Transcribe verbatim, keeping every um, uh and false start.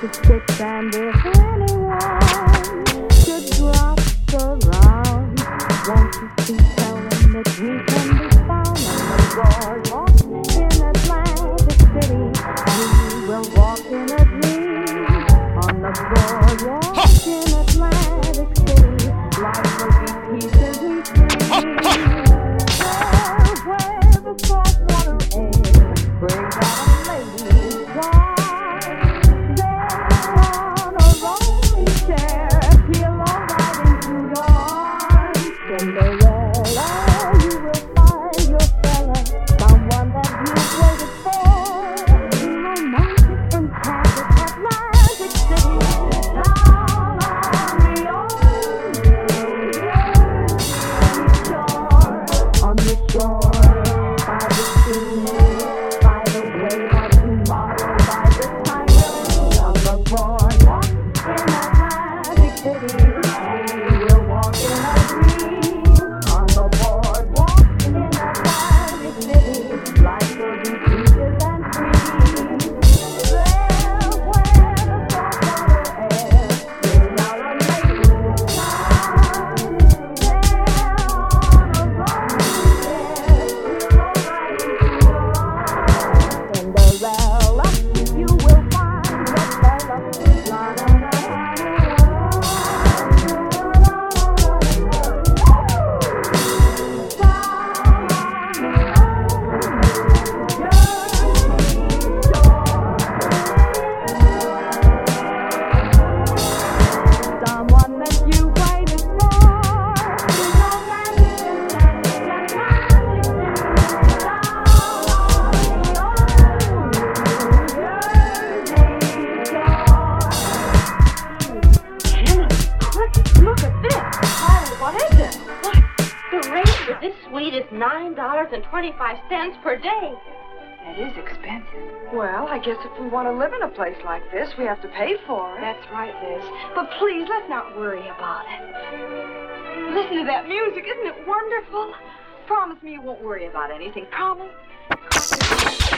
to six, and if anyone should drop around, won't you please tell them that we can be found on the boardwalk in Atlantic City? We will walk in a dream on the boardwalk in Atlantic City. Life will be peaches and cream. There where the salt water air brings out a lady's wine. There on a rolling chair, feel alright into your arms. Cinderella, you will find your fella, someone that you've waited for. Romantic and tragic Atlantic City, down on the old shore, on the shore, by the sea, by the wave of tomorrow, by the time we'll on the boardwalk in Atlantic City. We will walk in a dream on the boardwalk in Atlantic City. Life will be peaches and cream. There where the salt water air brings out a lady's wine. There on a rolling chair, feel alright into your arms. Cinderella, you will find your fella. La la la la someone that you waited for. Romantic and tragic Atlantic City, down on the old Jersey shore. Jiminy crickets, look at this. Carly, what is it? What? The rate for this suite is nine dollars and twenty-five cents per day. That is expensive. Well, I guess if we want to live in a place like this, we have to pay for it. That's right, Liz. But please, let's not worry about it. Listen to that music. Isn't it wonderful? Promise me you won't worry about anything. Promise?